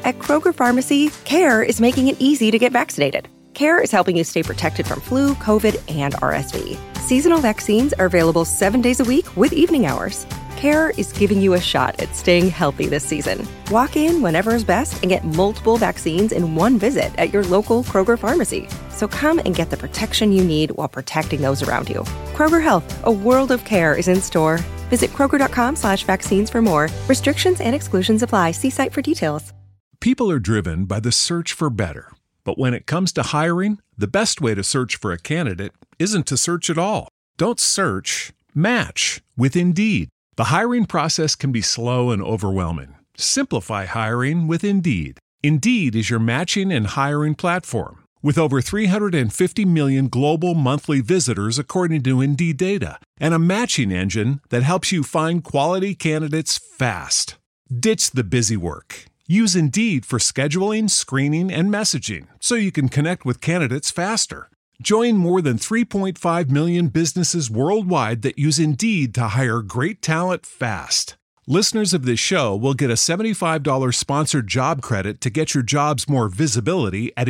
At Kroger Pharmacy, CARE is making it easy to get vaccinated. CARE is helping you stay protected from flu, COVID, and RSV. Seasonal vaccines are available 7 days a week with evening hours. CARE is giving you a shot at staying healthy this season. Walk in whenever is best and get multiple vaccines in one visit at your local Kroger Pharmacy. So come and get the protection you need while protecting those around you. Kroger Health, a world of care is in store. Visit Kroger.com/vaccines for more. Restrictions and exclusions apply. See site for details. People are driven by the search for better. But when it comes to hiring, the best way to search for a candidate isn't to search at all. Don't search, match with Indeed. The hiring process can be slow and overwhelming. Simplify hiring with Indeed. Indeed is your matching and hiring platform. With over 350 million global monthly visitors according to Indeed data, and a matching engine that helps you find quality candidates fast. Ditch the busy work. Use Indeed for scheduling, screening, and messaging so you can connect with candidates faster. Join more than 3.5 million businesses worldwide that use Indeed to hire great talent fast. Listeners of this show will get a $75 sponsored job credit to get your jobs more visibility at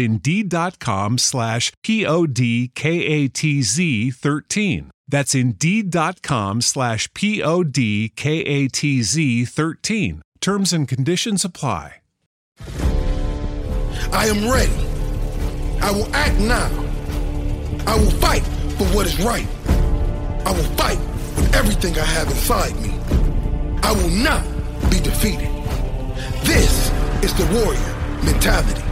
Indeed.com/PODKATZ13. That's Indeed.com/PODKATZ13. Terms and conditions apply. I am ready. I will act now. I will fight for what is right. I will fight with everything I have inside me. I will not be defeated. This is the warrior mentality.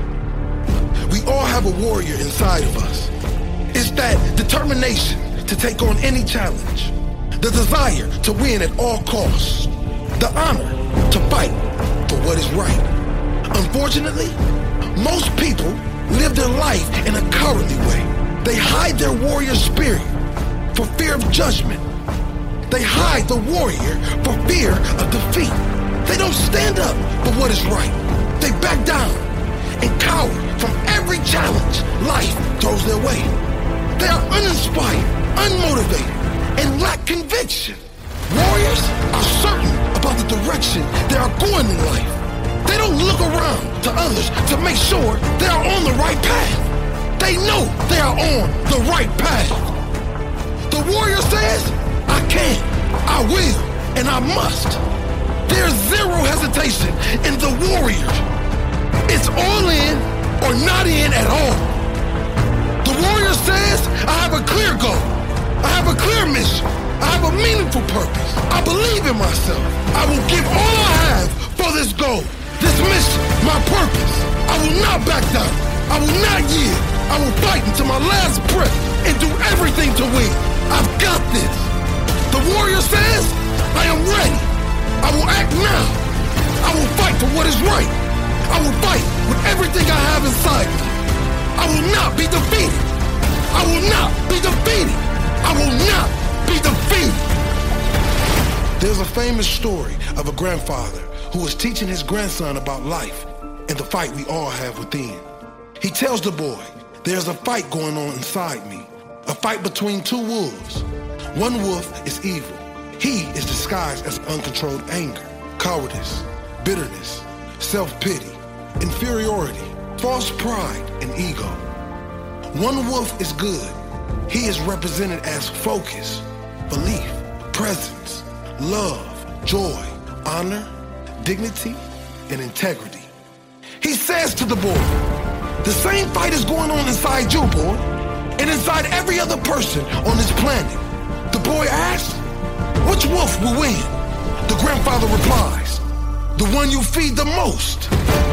We all have a warrior inside of us. It's that determination to take on any challenge, the desire to win at all costs, the honor to fight for what is right. Unfortunately, most people live their life in a cowardly way. They hide their warrior spirit for fear of judgment. They hide the warrior for fear of defeat. They don't stand up for what is right. They back down and cower from every challenge life throws their way. They are uninspired, unmotivated, and lack conviction. Warriors are certain about the direction they are going in life. They don't look around to others to make sure they are on the right path. They know they are on the right path. The warrior says, I can, I will, and I must. There's zero hesitation in the warrior. It's all in or not in at all. The warrior says, I have a clear goal. I have a clear mission. I have a meaningful purpose. I believe in myself. I will give all I have for this goal, this mission, my purpose. I will not back down. I will not yield. I will fight until my last breath and do everything to win. I've got this. The warrior says, I am ready. I will act now. I will fight for what is right. I will fight with everything I have inside me. I will not be defeated. I will not be defeated. I will not be defeated. There's a famous story of a grandfather who was teaching his grandson about life and the fight we all have within. He tells the boy, there's a fight going on inside me, a fight between two wolves. One wolf is evil. He is disguised as uncontrolled anger, cowardice, bitterness, self-pity, inferiority, false pride, and ego. One wolf is good. He is represented as focus, belief, presence, love, joy, honor, dignity, and integrity. He says to the boy, the same fight is going on inside you, boy, and inside every other person on this planet. The boy asks, which wolf will win? The grandfather replies, the one you feed the most.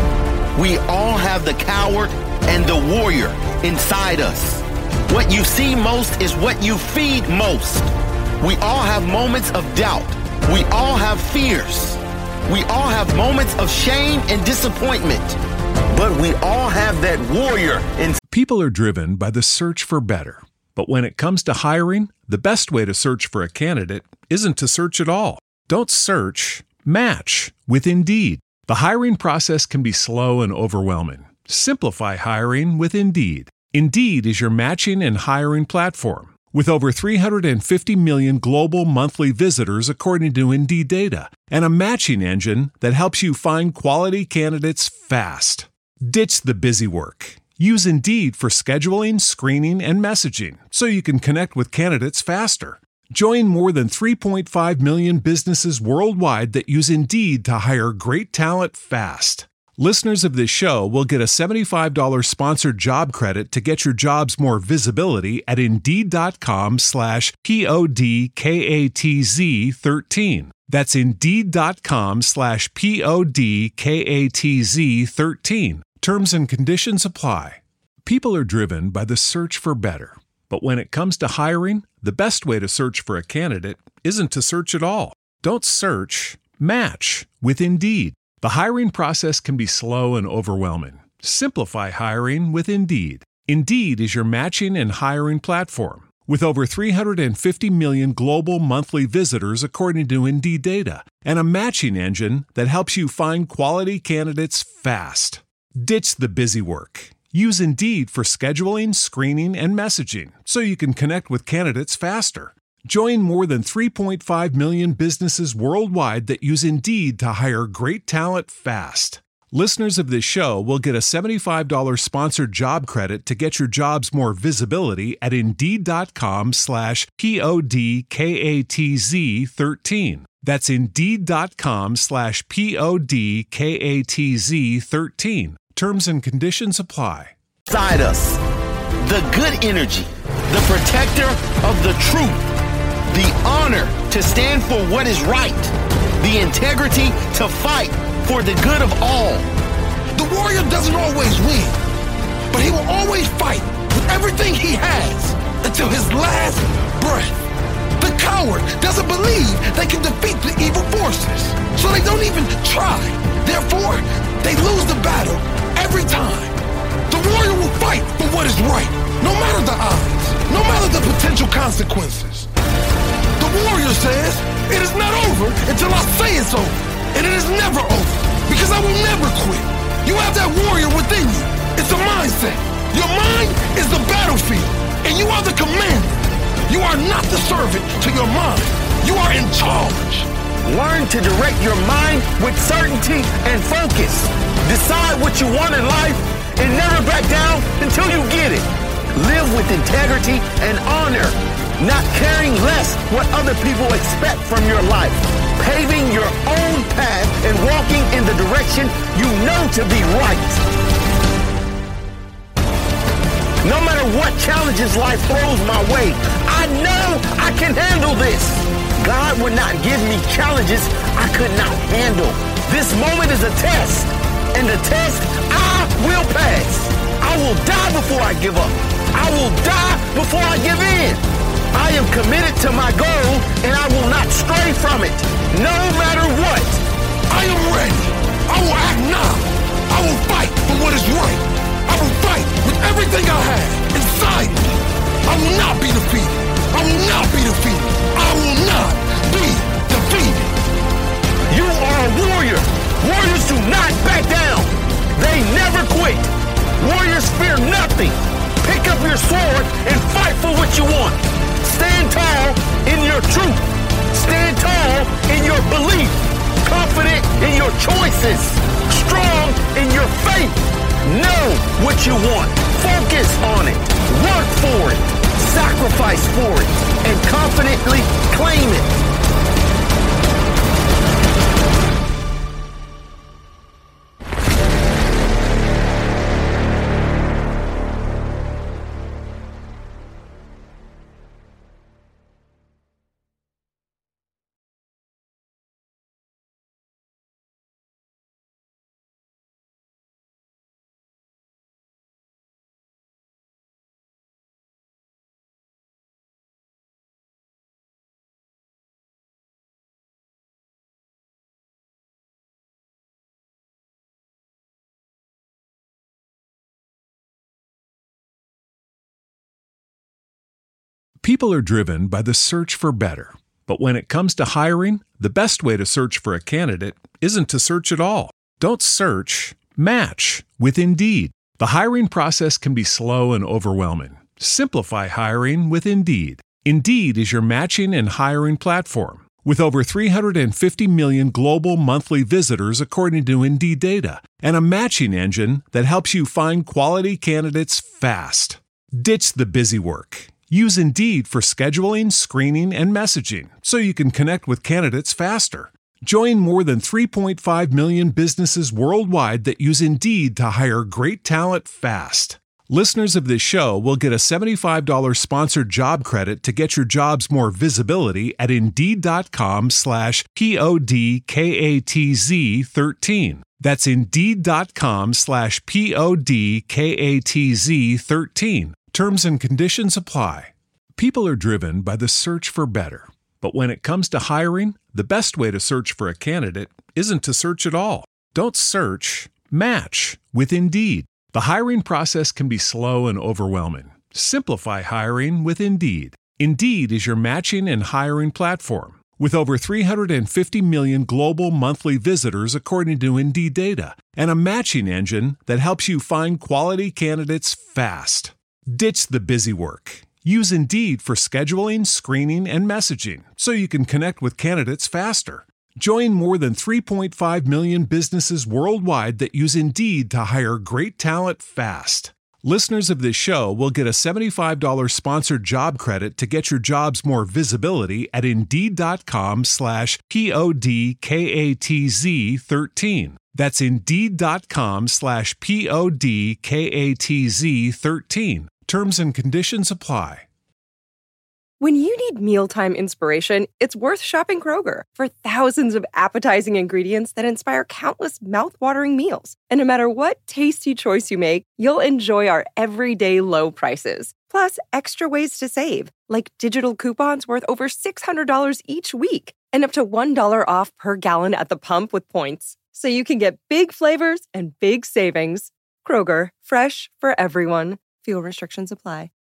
We all have the coward and the warrior inside us. What you see most is what you feed most. We all have moments of doubt. We all have fears. We all have moments of shame and disappointment. But we all have that warrior inside. People are driven by the search for better. But when it comes to hiring, the best way to search for a candidate isn't to search at all. Don't search, match with Indeed. The hiring process can be slow and overwhelming. Simplify hiring with Indeed. Indeed is your matching and hiring platform. With over 350 million global monthly visitors according to Indeed data, and a matching engine that helps you find quality candidates fast. Ditch the busy work. Use Indeed for scheduling, screening, and messaging so you can connect with candidates faster. Join more than 3.5 million businesses worldwide that use Indeed to hire great talent fast. Listeners of this show will get a $75 sponsored job credit to get your jobs more visibility at Indeed.com/PODKATZ13. That's Indeed.com/PODKATZ13. Terms and conditions apply. People are driven by the search for better. But when it comes to hiring, the best way to search for a candidate isn't to search at all. Don't search, match with Indeed. The hiring process can be slow and overwhelming. Simplify hiring with Indeed. Indeed is your matching and hiring platform. With over 350 million global monthly visitors according to Indeed data, and a matching engine that helps you find quality candidates fast. Ditch the busy work. Use Indeed for scheduling, screening, and messaging so you can connect with candidates faster. Join more than 3.5 million businesses worldwide that use Indeed to hire great talent fast. Listeners of this show will get a $75 sponsored job credit to get your jobs more visibility at Indeed.com/PODKATZ13. That's Indeed.com/PODKATZ13. Terms and conditions apply. Inside us, the good energy, the protector of the truth, the honor to stand for what is right, the integrity to fight for the good of all. The warrior doesn't always win, but he will always fight with everything he has until his last breath. The coward doesn't believe they can defeat the evil forces, so they don't even try. Therefore, they lose the battle every time. The warrior will fight for what is right, no matter the odds, no matter the potential consequences. The warrior says, it is not over until I say it's over, and it is never over, because I will never quit. You have that warrior within you. It's a mindset. Your mind is the battlefield, and you are the commander. You are not the servant to your mind. You are in charge. Learn to direct your mind with certainty and focus. Decide what you want in life and never back down until you get it. Live with integrity and honor, not caring less what other people expect from your life. Paving your own path and walking in the direction you know to be right. No matter what challenges life throws my way, I know I can handle this. God would not give me challenges I could not handle. This moment is a test, and the test I will pass. I will die before I give up. I will die before I give in. I am committed to my goal, and I will not stray from it, no matter what. I am ready. I will act now. I will fight for what is right. I will fight with everything I have inside me. I will not be defeated. I will not be defeated. I will not be defeated. You are a warrior. Warriors do not back down. They never quit. Warriors fear nothing. Pick up your sword and fight for what you want. Stand tall in your truth. Stand tall in your belief. Confident in your choices. Strong in your faith. Know what you want. Focus on it. Work for it. Sacrifice for it. And confidently claim it. People are driven by the search for better. But when it comes to hiring, the best way to search for a candidate isn't to search at all. Don't search, match with Indeed. The hiring process can be slow and overwhelming. Simplify hiring with Indeed. Indeed is your matching and hiring platform. With over 350 million global monthly visitors according to Indeed data, and a matching engine that helps you find quality candidates fast. Ditch the busy work. Use Indeed for scheduling, screening, and messaging so you can connect with candidates faster. Join more than 3.5 million businesses worldwide that use Indeed to hire great talent fast. Listeners of this show will get a $75 sponsored job credit to get your jobs more visibility at Indeed.com/PODKATZ13. That's Indeed.com/PODKATZ13. Terms and conditions apply. People are driven by the search for better. But when it comes to hiring, the best way to search for a candidate isn't to search at all. Don't search, match with Indeed. The hiring process can be slow and overwhelming. Simplify hiring with Indeed. Indeed is your matching and hiring platform. With over 350 million global monthly visitors according to Indeed data, and a matching engine that helps you find quality candidates fast. Ditch the busy work. Use Indeed for scheduling, screening, and messaging so you can connect with candidates faster. Join more than 3.5 million businesses worldwide that use Indeed to hire great talent fast. Listeners of this show will get a $75 sponsored job credit to get your jobs more visibility at Indeed.com/PODKATZ13. That's Indeed.com/PODKATZ13. Terms and conditions apply. When you need mealtime inspiration, it's worth shopping Kroger for thousands of appetizing ingredients that inspire countless mouth-watering meals. And no matter what tasty choice you make, you'll enjoy our everyday low prices. Plus, extra ways to save, like digital coupons worth over $600 each week and up to $1 off per gallon at the pump with points. So you can get big flavors and big savings. Kroger, fresh for everyone. Fuel restrictions apply.